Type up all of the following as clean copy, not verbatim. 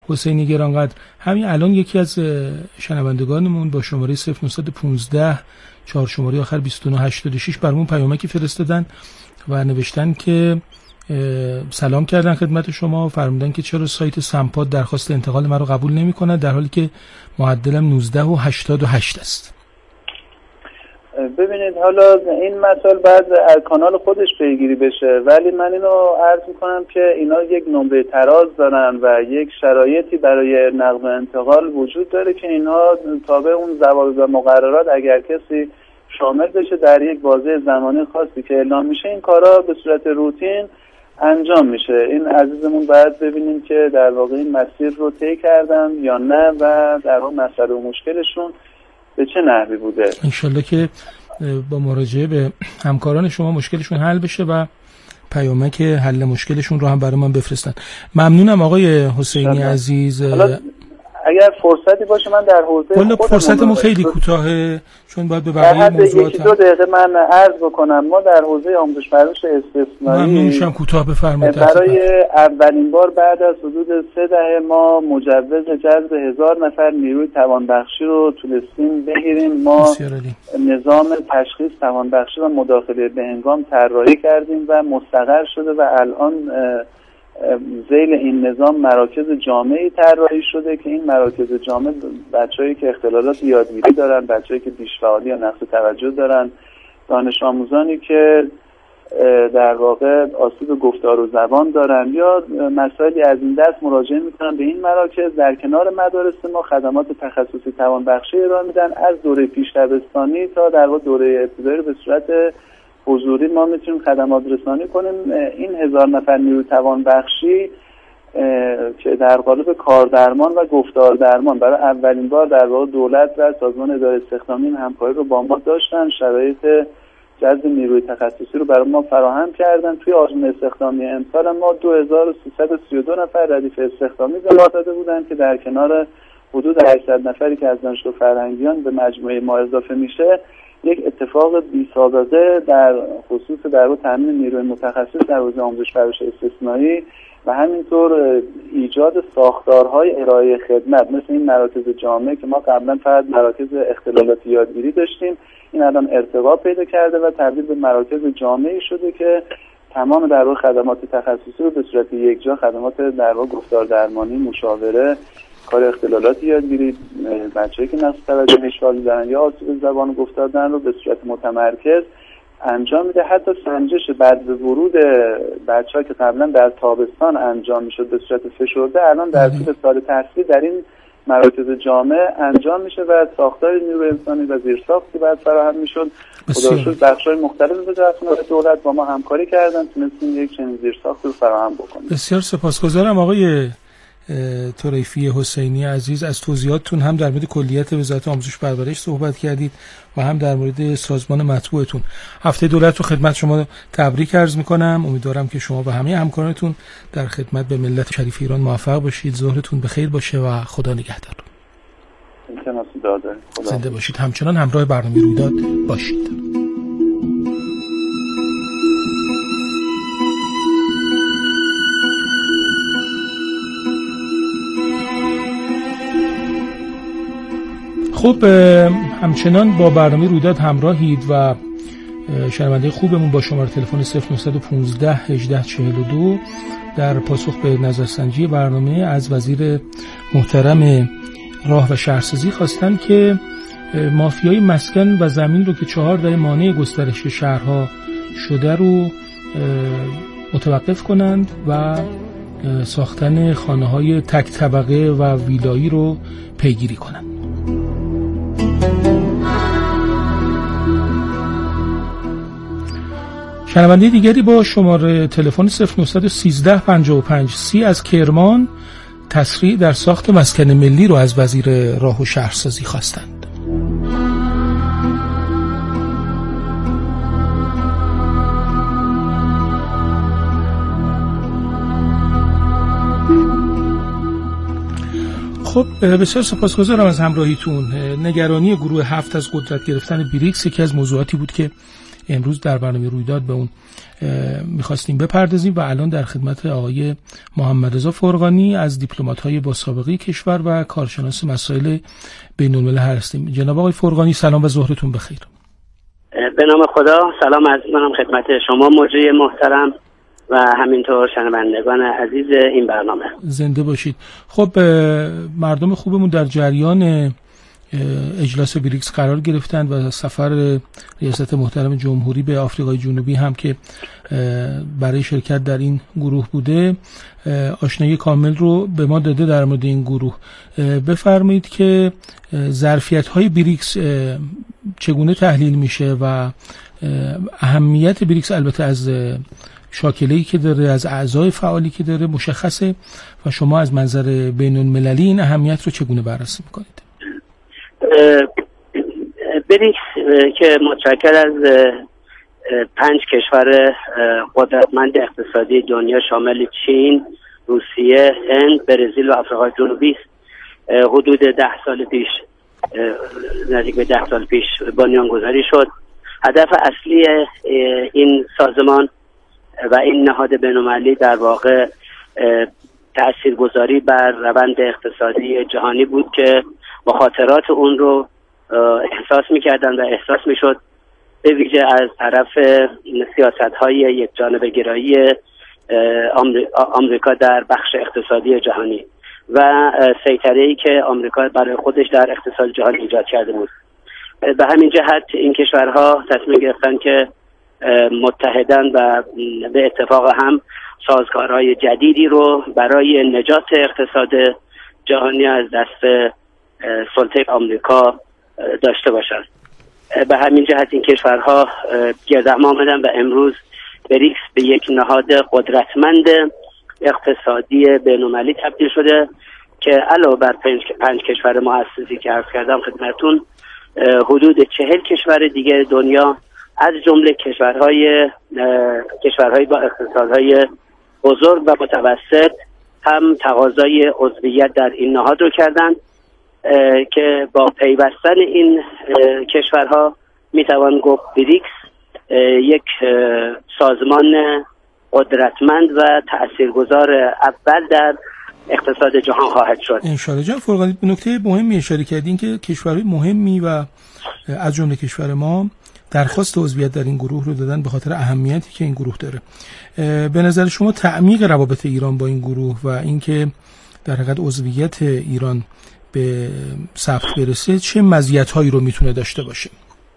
حسینی گرانقدر، همین الان یکی از شنوندگانمون با شماره 0915 4 شماره آخر 2986 برامون پیامکی فرستادن و نوشتن که سلام کردن خدمت شما و فرمودن که چرا سایت سمپاد درخواست انتقال من رو قبول نمی‌کنه در حالی که معدلم 19.88 است. ببینید حالا این مسائل بعد از کانال خودش پیگیری بشه، ولی من اینو عرض میکنم که اینا یک نمره تراز دارن و یک شرایطی برای نقل و انتقال وجود داره که اینها تابع اون ضوابط و مقررات اگر کسی شامل بشه در یک بازه زمانی خاصی که اعلام میشه این کارا به صورت روتین انجام میشه. این عزیزمون باید ببینیم که در واقع این مسیر رو طی کردن یا نه و در واقع مسئله و مشکلشون به چه نحوی بوده. انشالله که با مراجعه به همکاران شما مشکلشون حل بشه و پیامک حل مشکلشون رو هم برای من بفرستن. ممنونم آقای حسینی عزیز. اگر فرصتی باشه من در حوزه خودم فرصتمون خیلی کوتاهه چون باید به بقیه موضوعات 1-2 دقیقه من عرض بکنم. ما در حوزه آموزش پرورش استثنایی ممنونشم کوتاه بفرمایید. برای اولین بار بعد از حدود 3 دهه ما مجوز جذب 1000 نفر نیروی توانبخشی رو تونستیم بگیریم. ما نظام تشخیص توانبخشی و مداخله به هنگام طراحی کردیم و مستقر شده و الان ذیل این نظام مراکز جامعی طراحی شده که این مراکز جامع بچه‌هایی که اختلالات یادگیری دارن، بچه‌هایی که بیش‌فعالی یا نقص توجه دارن، دانش آموزانی که در واقع آسیب گفتار و زبان دارن یا مسائلی از این دست مراجعه میکنن به این مراکز. در کنار مدارس ما خدمات تخصصی توانبخشی ارائه میدن از دوره پیش دبستانی تا در واقع دوره ابتدایی رو به صورت حضوری ما میتونیم خدمات رسانی کنیم. این 1000 نفر نیروی توانبخشی که در قالب کاردرمان و گفتار درمان برای اولین بار در واقع دولت و سازمان اداره استخدامی این همکاری رو با ما داشتن، شرایط جذب نیروی تخصصی رو برای ما فراهم کردن. توی آزمون استخدامی امسال ما 2332 نفر ردیف استخدامی به ما داده بودن که در کنار حدود 800 نفری که از دانشجو فرهنگیان به مجموعه ما اضافه میشه یک اتفاق بی سابقه در خصوص در واقع تامین نیروی متخصص در حوزه آموزش پرورش استثنایی و همینطور ایجاد ساختارهای ارائه خدمت مثل این مراکز جامعه که ما قبلا فقط مراکز اختلالات یادگیری داشتیم، این الان ارتقا پیدا کرده و تبدیل به مراکز جامعی شده که تمام در واقع خدمات تخصصی رو به صورت یک جا، خدمات در واقع گفتار درمانی، مشاوره، کار اختلالات یادگیری، بچه‌ای که نقص توجه اشکالی دارن یا آسیب زبان و گفتار دارن رو به صورت متمرکز انجام میده. حتی سنجش بعد از ورود بچه‌ها که قبلا در تابستان انجام میشد به صورت فشرده الان در طول سال تحصیلی در این مراکز جامع انجام میشه و ساختار نیروی انسانی و زیرساختی بعد فراهم میشد. خدا شکر بخش‌های مختلف وزارت دولت با ما همکاری کردن تونستیم یک چنین زیرساخت رو فراهم بکنیم. بسیار سپاسگزارم آقای طریفی حسینی عزیز از توضیحاتتون. هم در مورد کلیت وزارت آموزش پرورش صحبت کردید و هم در مورد سازمان مطبوعتون. هفته دولت رو خدمت شما تبریک عرض میکنم. امیدوارم که شما و همه همکارانتون در خدمت به ملت شریف ایران موفق باشید. ظهرتون بخیر باشه و خدا نگهدار. زنده باشید. همچنان همراه برنامه رویداد باشید. خب همچنان با برنامه رویداد همراهید و شنونده خوبمون با شماره تلفن 0915 1842 در پاسخ به نظرسنجی برنامه از وزیر محترم راه و شهرسازی خواستن که مافیای مسکن و زمین رو که 4 دهه مانع گسترش شهرها شده رو متوقف کنند و ساختن خانه‌های تک طبقه و ویلایی رو پیگیری کنند. شنونده دیگری با شماره تلفن 0913 55 30 از کرمان تسریع در ساخت مسکن ملی رو از وزیر راه و شهرسازی خواستند. خب بسیار سپاسگزارم از همراهیتون. نگرانی گروه 7 از قدرت گرفتن بریکس یکی از موضوعاتی بود که امروز در برنامه رویداد به اون میخواستیم بپردازیم و الان در خدمت آقای محمدرضا فرغانی از دیپلمات‌های با سابقه کشور و کارشناس مسائل بین‌الملل هستیم. جناب آقای فرغانی سلام و ظهرتون بخیر. به نام خدا سلام عرض می‌کنم خدمت شما مجری محترم و همینطور شنوندگان عزیز این برنامه. زنده باشید. خب مردم خوبمون در جریان اجلاس بریکس قرار گرفتند و سفر ریاست محترم جمهوری به آفریقای جنوبی هم که برای شرکت در این گروه بوده آشنایی کامل رو به ما داده در مورد این گروه. بفرمایید که ظرفیت‌های بریکس چگونه تحلیل میشه و اهمیت بریکس البته از شاکله‌ای که داره، از اعضای فعالی که داره مشخصه و شما از منظر بین‌المللی این اهمیت رو چگونه بررسی میکنید؟ بریکس که متشکل از 5 کشور قدرتمند اقتصادی دنیا شامل چین، روسیه، هند، برزیل و آفریقای جنوبی است. حدود 10 سال پیش نزدیک به 10 سال پیش بنیانگذاری شد. هدف اصلی این سازمان و این نهاد بین‌المللی در واقع تأثیرگذاری بر روند اقتصادی جهانی بود که مخاطرات اون رو احساس می‌کردن و احساس می‌شد به ویژه از طرف سیاست‌های یکجانبه گرایی آمریکا در بخش اقتصادی جهانی و سیطره‌ای که آمریکا برای خودش در اقتصاد جهانی ایجاد کرده بود. به همین جهت این کشورها تصمیم گرفتن که متحدن و به اتفاق هم سازگارهای جدیدی رو برای نجات اقتصاد جهانی از دست سلطه آمریکا داشته باشند. به همین جهت این کشورها گردهم آمدن و امروز بریکس به یک نهاد قدرتمند اقتصادی بین‌المللی تبدیل شده که علاوه بر 5 کشور مؤسسی که عرض کردم خدمتتون حدود 40 کشور دیگر دنیا از جمله کشورهای با اقتصادهای بزرگ و متوسط هم تقاضای عضویت در این نهاد رو کردند که با پیوستن این کشورها میتوان گفت بریکس یک سازمان قدرتمند و تأثیرگذار اول در اقتصاد جهان خواهد شد. انشاءالله. جناب فرغانی به نکته مهمی اشاره کردین که کشورهای مهمی و از جمله کشور ما درخواست عضویت در این گروه رو دادن به خاطر اهمیتی که این گروه داره. به نظر شما تعمیق روابط ایران با این گروه و اینکه در حقیقت عضویت ایران به ثبت برسه چه مزیت‌هایی رو میتونه داشته باشه؟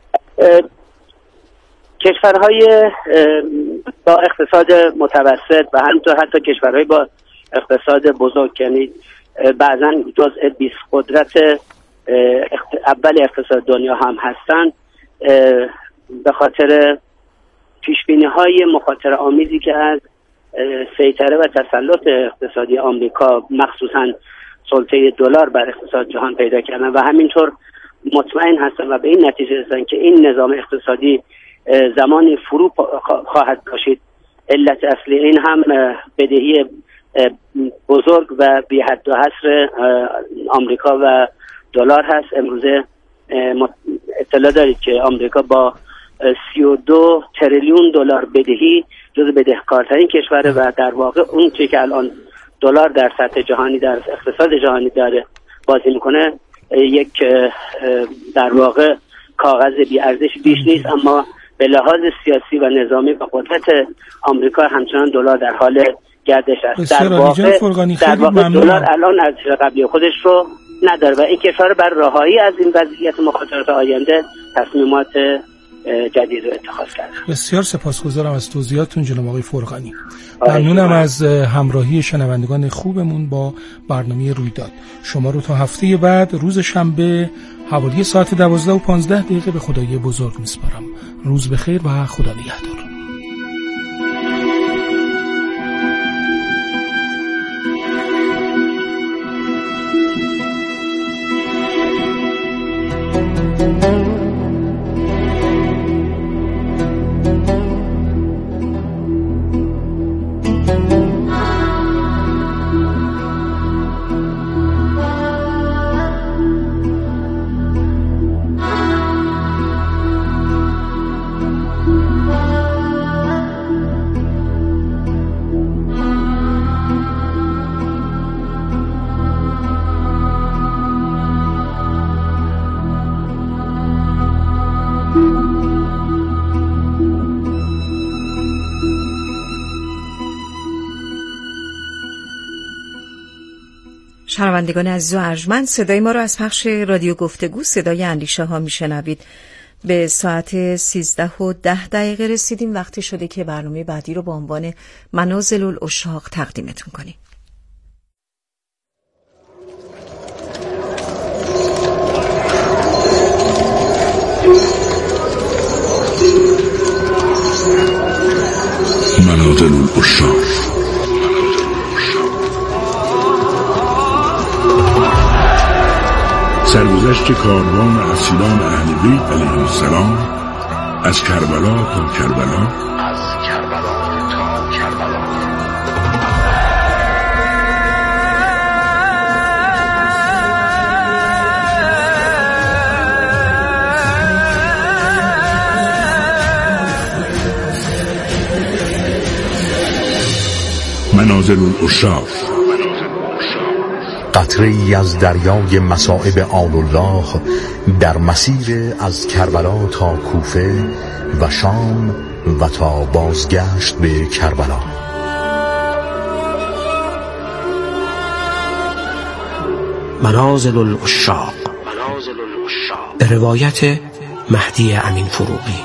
کشورهای با اقتصاد متوسط و همینطور حتی کشورهای با اقتصاد بزرگ یعنی بعضا جزء 20 قدرت اول اقتصاد دنیا هم هستن به خاطر پیشبینی‌های مخاطره آمیزی که از سیطره و تسلط اقتصادی آمریکا مخصوصاً سلطه دلار بر اقتصاد جهان پیدا کردن و همینطور مطمئن هستن و به این نتیجه رسیدن که این نظام اقتصادی زمانی فرو خواهد باشید. علت اصلی این هم بدهی بزرگ و بی حد و حصر آمریکا و دلار هست. امروزه اطلاع دارید که آمریکا با 32 تریلیون دلار بدهی جزو بدهکارترین کشوره و در واقع اون چیزی که الان دلار در سطح جهانی در اقتصاد جهانی داره بازی میکنه یک در واقع کاغذ بی ارزش بیش نیست، اما به لحاظ سیاسی و نظامی و قدرت آمریکا همچنان دلار در حال گردش است. در واقع دلار الان ارزش قبلی خودش رو نداره و این کشور بر رهایی از این وضعیت مخاطرات آینده تصمیمات جدید رو اتخاذ کرد. بسیار سپاسگزارم از توضیحاتتون جناب آقای فرغانی. ممنونم از همراهی شنوندگان خوبمون با برنامه رویداد. شما رو تا هفته بعد روز شنبه حوالی ساعت 12:15 به خدای بزرگ میسپارم. روز بخیر و خدا نگهدار. شنوندگان عزیز و ارجمند، صدای ما را از پخش رادیو گفتگو صدای اندیشه ها میشنوید. به ساعت 13:10 رسیدیم. وقتی شده که برنامه بعدی رو با عنوان منازل العشاق تقدیمتون کنیم. منازل العشاق. سرگذشت کاروان اسیران اهل بیت علیهم السلام از کربلا تا کربلا. منازل العشاق. قطره‌ای از دریای مصائب آل الله در مسیر از کربلا تا کوفه و شام و تا بازگشت به کربلا. منازل العشاق به روایت مهدی امین فروغی.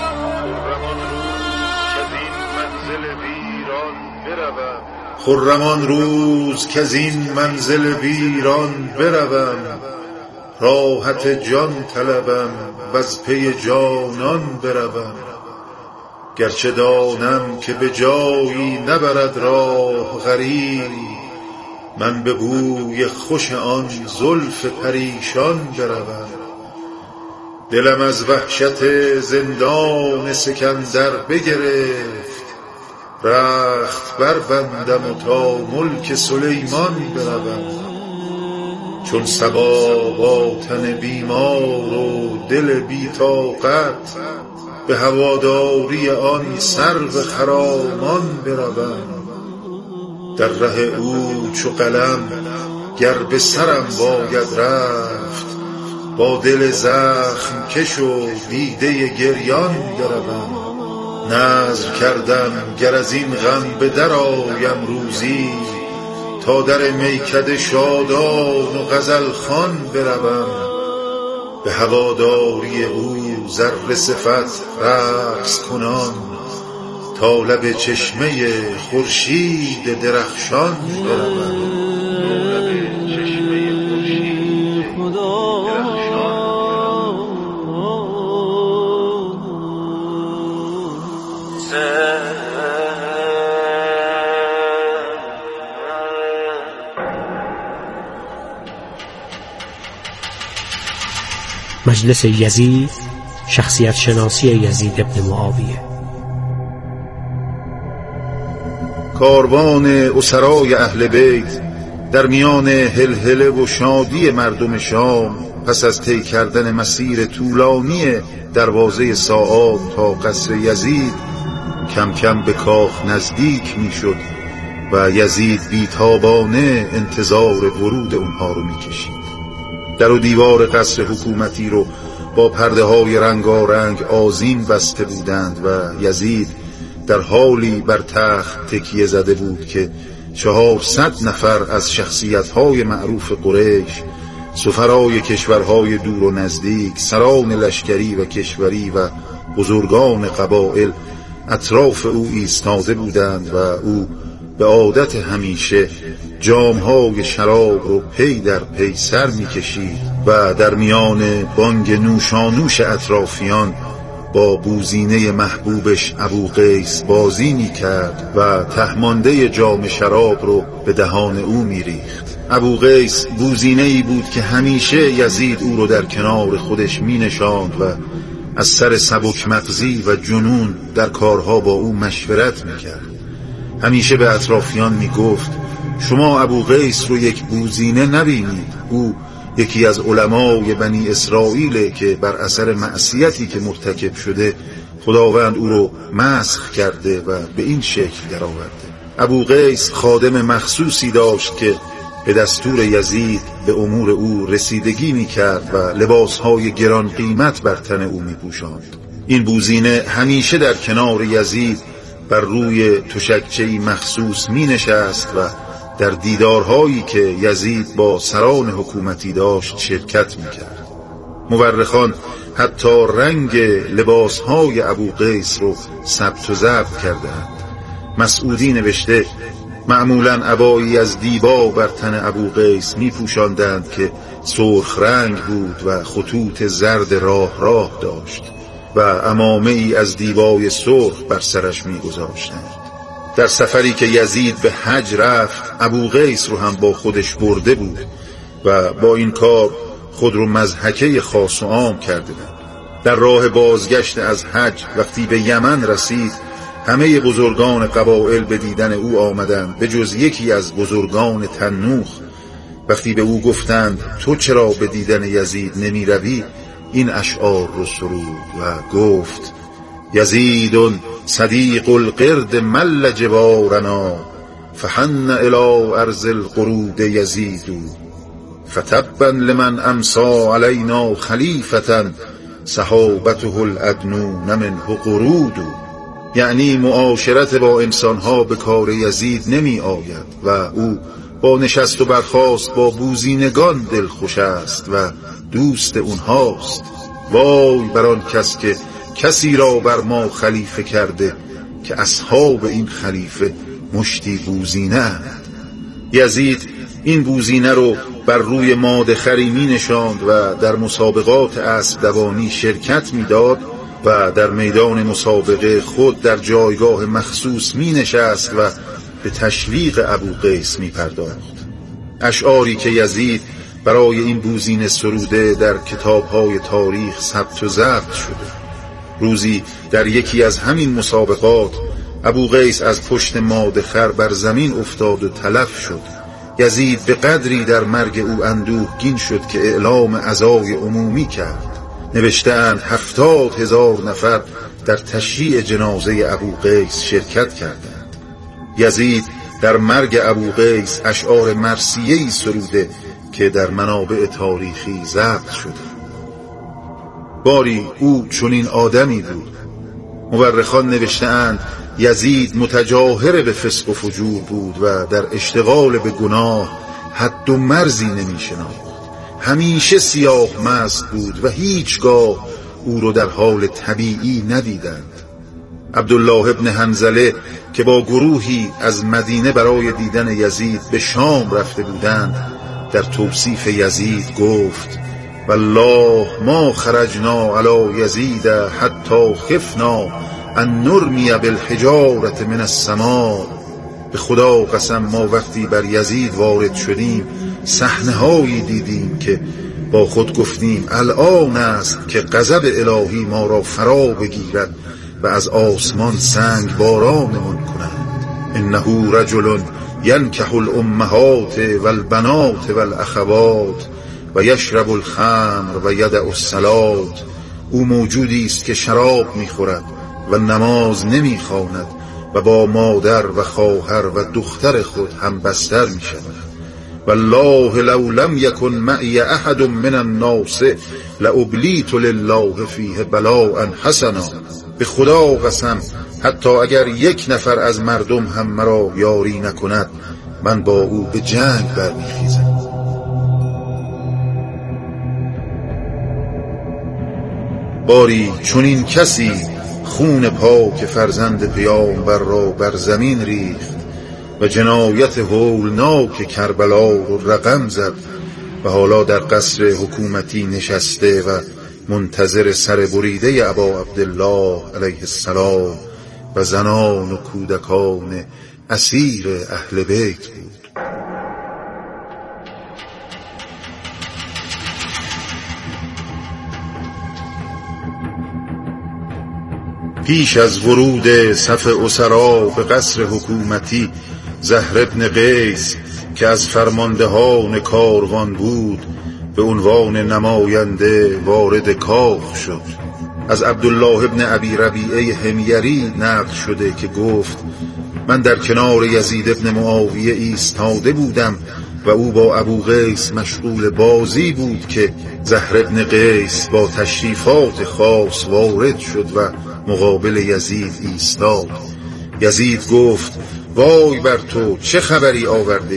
خرمان روز که از این منزل ویران بروم، راحت جان طلبم و از پی جانان بروم. گرچه دانم که به جایی نبرد راه غریب، من به بوی خوش آن زلف پریشان بروم. دلم از وحشت زندان سکندر بگرفت، رخت بربندم و تا ملک سلیمان بروم. چون صبا با تن بیمار و دل بی طاقت، به هواداری آن سرو خرامان بروم. در ره او چو قلم گر به سرم باید رفت، با دل زخم کش و دیده گریان بروم. نذر کردم گر از این غم به در آیم روزی، تا در میکده شادان و غزل خوان بروم. به هواداری او ذره صفت رقص کنان، تا لب چشمه خورشید درخشان بروم. مجلس یزید، شخصیت شناسی یزید ابن معاویه. کاروان اسرای اهل بیت در میان هلهله و شادی مردم شام، پس از طی کردن مسیر طولانی دروازه ساعات تا قصر یزید، کم کم به کاخ نزدیک می شد و یزید بیتابانه انتظار ورود اونها رو می کشید. در و دیوار قصر حکومتی رو با پرده های رنگارنگ آذین بسته بودند و یزید در حالی بر تخت تکیه زده بود که 400 نفر از شخصیت‌های معروف قریش، سفرای کشورهای دور و نزدیک، سران لشکری و کشوری و بزرگان قبایل اطراف او ایستاده بودند و او به عادت همیشه جامهای شراب رو پی در پی سر می‌کشید و در میان بانگ نوشانوش اطرافیان با بوزینه محبوبش ابوقیس بازی می‌کرد و تهمانده جام شراب رو به دهان او می‌ریخت. ابوقیس بوزینه‌ای بود که همیشه یزید او رو در کنار خودش می‌نشاند و از سر سبک مغزی و جنون در کارها با او مشورت می‌کرد. همیشه به اطرافیان میگفت شما ابوقیس رو یک بوزینه نبینید، او یکی از علمای بنی اسرائیل که بر اثر معصیتی که مرتکب شده خداوند او رو مسخ کرده و به این شکل درآورده. ابوقیس خادم مخصوصی داشت که به دستور یزید به امور او رسیدگی میکرد و لباسهای گران قیمت بر تن او میپوشاند. این بوزینه همیشه در کنار یزید بر روی تشکچه‌ای مخصوص می نشست و در دیدارهایی که یزید با سران حکومتی داشت شرکت میکرد. مورخان حتی رنگ لباسهای ابوقیس رو ثبت و ضبط کردند. مسعودی نوشته معمولاً عبایی از دیبا بر تن ابوقیس می پوشاندند که سرخ رنگ بود و خطوط زرد راه راه داشت و عمامه ای از دیبای سرخ بر سرش می گذاشتند. در سفری که یزید به حج رفت ابوقیس رو هم با خودش برده بود و با این کار خود رو مضحکه خاص و عام کرده بود. در راه بازگشت از حج وقتی به یمن رسید همه بزرگان قبایل به دیدن او آمدند به جز یکی از بزرگان تنوخ. وقتی به او گفتند تو چرا به دیدن یزید نمی روی، این اشعار رو سرود و گفت یزید صدیق القرد مل جوارنا فحن الی ارض القرود یزید فتبا لمن امسا علینا خلیفة صحابته الادنون منه قرود. یعنی معاشرت با انسانها به کار یزید نمی آید و او با نشست و برخاست با بوزینگان دلخوش است و دوست اونهاست. وای بر آن کس که کسی را بر ما خلیفه کرده که اصحاب این خلیفه مشتی بوزینه اند. یزید این بوزینه رو بر روی مادخری می نشاند و در مسابقات اسب دوانی شرکت می داد و در میدان مسابقه خود در جایگاه مخصوص می نشست و به تشویق ابوقیس می پرداخت. اشعاری که یزید برای این بوزینه سروده در کتاب‌های تاریخ ثبت و ضبط شده. روزی در یکی از همین مسابقات ابوقیس از پشت مادخر بر زمین افتاد و تلف شد. یزید به قدری در مرگ او اندوهگین شد که اعلام عزای عمومی کرد. نوشتند 70,000 نفر در تشییع جنازه ابوقیس شرکت کردند. یزید در مرگ ابوقیس اشعار مرثیه‌ای سروده که در منابع تاریخی ضبط شده. باری او چنین آدمی بود. مورخان نوشته‌اند یزید متجاهر به فسق و فجور بود و در اشتغال به گناه حد و مرزی نمی شناخت. همیشه سیاه مست بود و هیچگاه او رو در حال طبیعی ندیدند. عبدالله ابن حنظله که با گروهی از مدینه برای دیدن یزید به شام رفته بودند در توصیف یزید گفت والله ما خرجنا علی یزید حتی خفنا ان نرمی بالحجارة من السماء. به خدا قسم ما وقتی بر یزید وارد شدیم صحنه‌هایی دیدیم که با خود گفتیم الان است که غضب الهی ما را فرا بگیرد و از آسمان سنگ بارانمون کند. انه رجل ینکح الامهات والبنات والاخوات و یشرب الخمر و یدع الصلاة. او موجودی است که شراب می‌خورد و نماز نمی‌خواند و با مادر و خواهر و دختر خود هم بستر می‌شود. والله لو لم يكن معي احد من الناس لابلیت لله فیه بلاء حسنا. به خدا قسم حتی اگر یک نفر از مردم هم مرا یاری نکند من با او به جنگ برمیخیزم. باری چنین کسی خون پاک فرزند پیامبر را بر زمین ریخت و جنایت هولناک کربلا رو رقم زد و حالا در قصر حکومتی نشسته و منتظر سر بریده ابا عبدالله علیه السلام و زنان و کودکان اسیر اهل بیت بود. پیش از ورود صف اسرا به قصر حکومتی زهر ابن قیس که از فرماندهان کاروان بود به عنوان نماینده وارد کاخ شد. از عبدالله ابن ابی ربیعه حمیری نقل شده که گفت من در کنار یزید ابن معاویه ایستاده بودم و او با ابوقیس مشغول بازی بود که زهر ابن قیس با تشریفات خاص وارد شد و مقابل یزید ایستاد. یزید گفت وای بر تو چه خبری آورده ای؟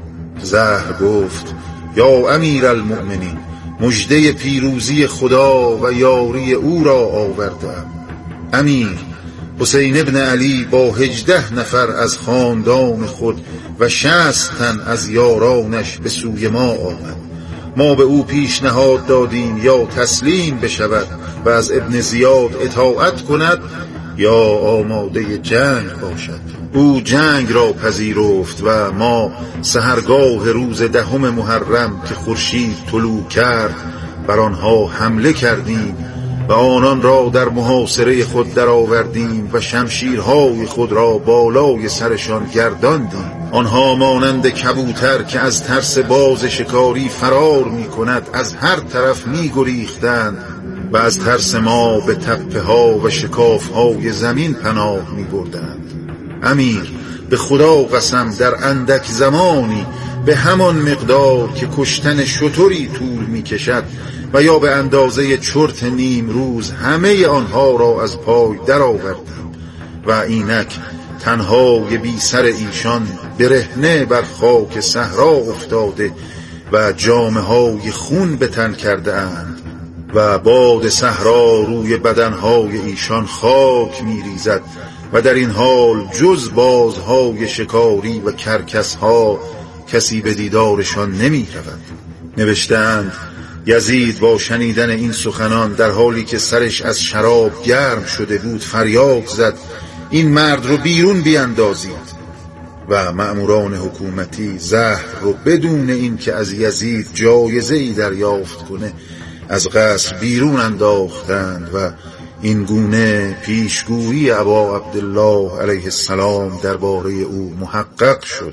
زهر گفت یا امیر المؤمنین، مژده پیروزی خدا و یاری او را آوردم. امیر، حسین ابن علی با 18 نفر از خاندان خود و 60 تن از یارانش به سوی ما آمد. ما به او پیشنهاد دادیم یا تسلیم بشود و از ابن زیاد اطاعت کند یا آماده جنگ باشد. او جنگ را پذیرفت و ما سحرگاه روز 10 محرم که خورشید طلوع کرد بر آنها حمله کردیم و آنان را در محاصره خود درآوردیم و شمشیرهای خود را بالای سرشان گرداندیم. آنها مانند کبوتر که از ترس باز شکاری فرار می کند از هر طرف می گریختند و از ترس ما به تپه ها و شکاف های زمین پناه می بردند. امیر، به خدا قسم در اندک زمانی به همان مقدار که کشتن شتری طول می کشد و یا به اندازه چرت نیم روز همه آنها را از پای درآوردیم و اینک تنهای بی سر ایشان برهنه بر خاک صحرا افتاده و جامه های خون به تن کرده اند و باد صحرا روی بدنهای ایشان خاک می ریزد و در این حال جز بازهای شکاری و کرکسها کسی به دیدارشان نمی رود. نوشتند یزید با شنیدن این سخنان در حالی که سرش از شراب گرم شده بود فریاد زد این مرد رو بیرون بیاندازید و مأموران حکومتی زهر رو بدون این که از یزید جایزه‌ای دریافت کنه از قصر بیرون انداختند و این گونه پیشگویی ابا عبدالله علیه السلام درباره او محقق شد.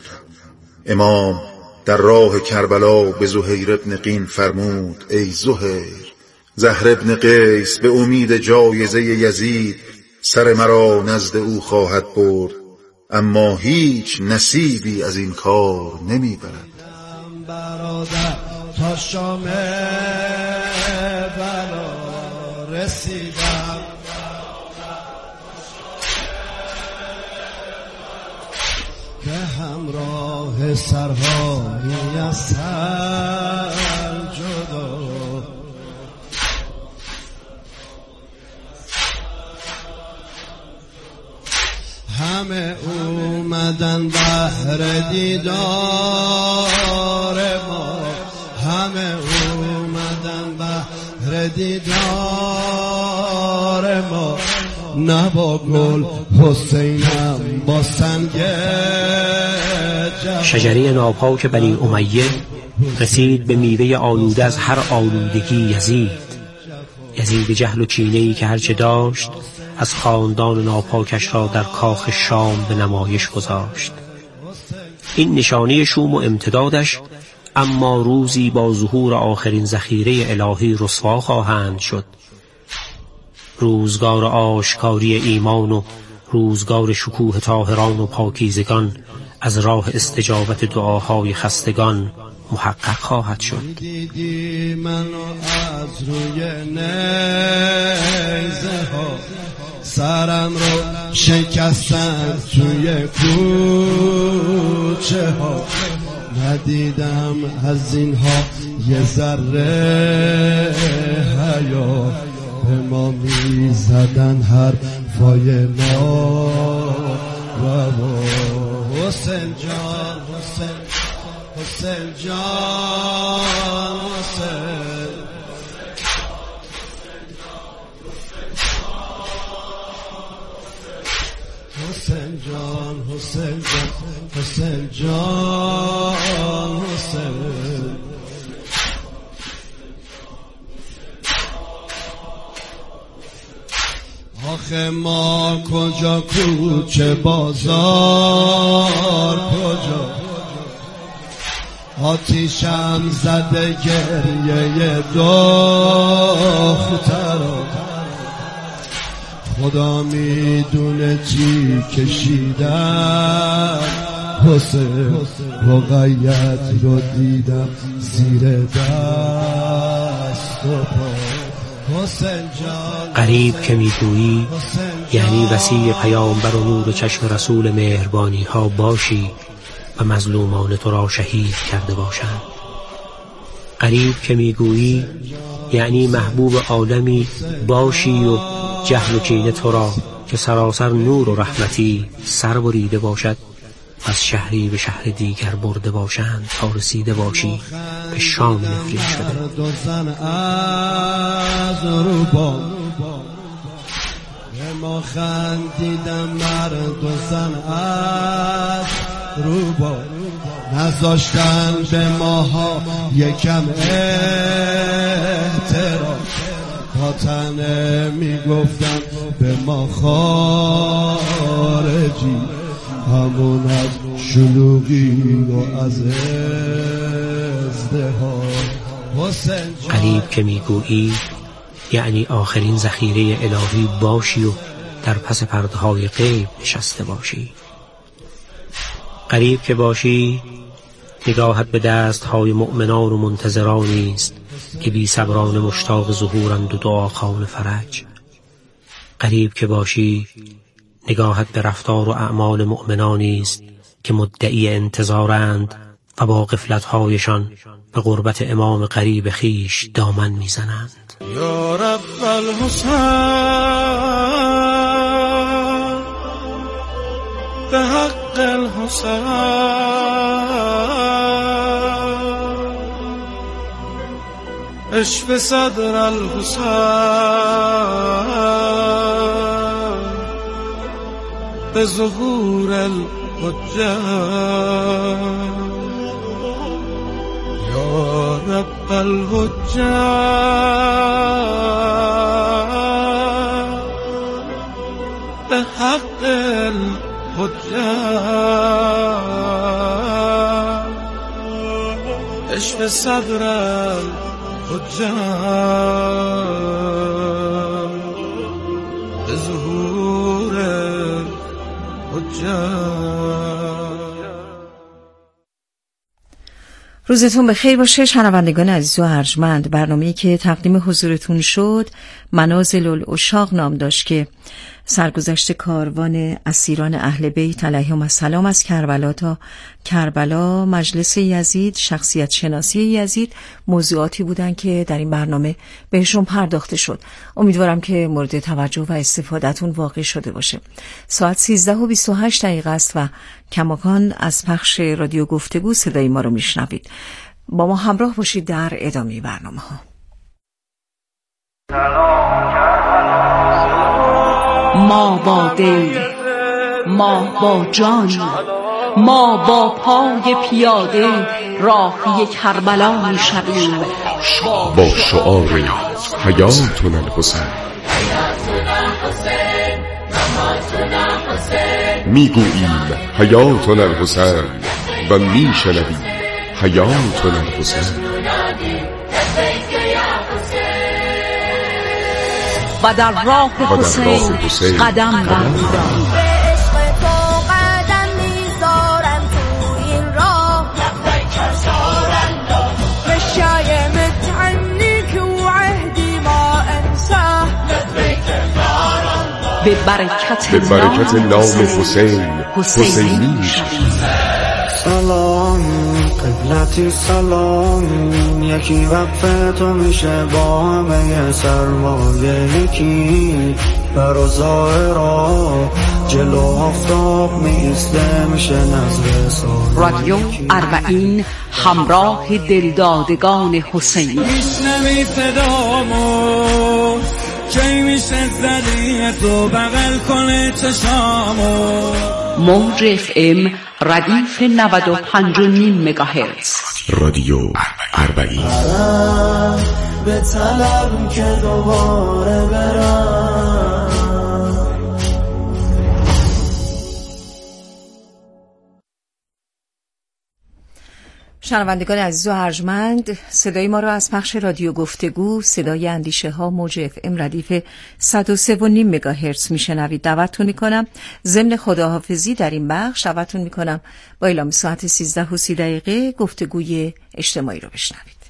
امام در راه کربلا به زهیر ابن قین فرمود ای زهیر، زهر ابن قیس به امید جایزه یزید سر مرا نزد او خواهد برد، اما هیچ نصیبی از این کار نمی برد. برادر تا شام بلا رسیدم، که همراه سرهای از سر جدا همه اومدن بهر دیدار ما، همه اومدن بهر دیدار ما، نه با گل حسینم با سنگ شجره ناپاک بنی امیه رسید به میوه آلوده از هر آلودگی یزید جهل و کینه‌ای که هرچه داشت از خاندان ناپاکش را در کاخ شام به نمایش گذاشت. این نشانه شوم و امتدادش اما روزی با ظهور آخرین ذخیره الهی رسوا خواهند شد. روزگار آشکاری ایمان و روزگار شکوه طاهران و پاکیزگان از راه استجابت دعاهای خستگان محقق خواهد شد. دیدی منو از روی نیزه ها، سرم رو شکستن توی کوچه ها، ندیدم از اینها یه ذره حیا، به ما می زدن حرفای ناروا. حسین جان حسین، حسین جان حسین، حسین جان حسین جان حسین جان حسین. آخه ما کجا کوچه بازار کجا، آتیشم زده گریه دخترا، خدا میدونه چی کشیدم، حسین واقعیت رو دیدم زیر دست و پا. حسین جان قریب که میگویی یعنی وسیع پیامبر و نور چشم رسول مهربانی ها باشی و مظلومان تو را شهید کرده باشند. قریب که میگویی یعنی محبوب عالمی باشی و جهل و کینه تو را که سراسر نور و رحمتی سر بریده باشد از شهری به شهر دیگر برده باشند تا رسیده باشی به شام نفرین شده. ما خندیدم مرد و زن از روبا نذاشتن به ماها یکم احترام تا تنه میگفتن به ما خارجی همون از شلوغی و از ازدهار. قریب که میگویی یعنی آخرین ذخیره الهی باشی و در پس پرده‌های غیب نشسته باشی. قریب که باشی نگاهت به دست‌های مؤمنان و منتظرانی است که بی صبرانه مشتاق ظهورند و دعاخوان فرج. قریب که باشی نگاهت به رفتار و اعمال مؤمنانی است که مدعی انتظارند و با غفلت‌هایشان به قربت امام قریب خیش دامن میزنند. یا رب الحسین به حق الحسین اشف صدر الحسین به ظهور الحجه یا رب الحجه به حق الحجه اشف صدر الحجه به ظهور الحجه. روزتون بخیر باشه شنوندگان عزیز و ارجمند. برنامه‌ای که تقدیم حضورتون شد منازل العشاق نام داشت که سرگذشت کاروان اسیران اهل بیت علیهم السلام از کربلا تا کربلا، مجلس یزید، شخصیت شناسی یزید موضوعاتی بودن که در این برنامه بهشون پرداخته شد. امیدوارم که مورد توجه و استفادهتون واقع شده باشه. ساعت 13:28 است و کماکان از پخش رادیو گفتگو صدای ما رو میشنوید. با ما همراه باشید در ادامه برنامه ها. ما با دل، ما با جان، ما با پای پیاده راهی کربلا می شویم با شعار حیاتنا الحسین. می گوییم حیاتنا الحسین و می شنویم حیاتنا الحسین. و در راه حسین قدم برمی‌داریم. به عشق تو قدم می‌ذارم تو این راه لبیک رسول به شایم تعنیک و عهدی ما انساه لبیک به برکت نام حسین حسینی می‌شویم. سلام قبلتی سلام، یکی وقف تو میشه با همه سرمایه یکی بر ظاهرا جلو آفتاب میسته میشه نظر سال. رادیو 40 همراه دلدادگان حسینی. میشنوی صدامو چی میشه زدی تو بغل کنه چشامو. موج FM ردیف 95.5 مگاهرتز. رادیو 40 به طلب که دوباره برم. شنوندگان عزیز و ارجمند، صدای ما را از پخش رادیو گفتگو صدای اندیشه ها موج FM ردیف 103.5 مگاهرتز میشنوید. دعوتتون میکنم ضمن خداحافظی در این بخش دعوتتون میکنم با اعلام ساعت 13:30 گفتگوی اجتماعی رو بشنوید.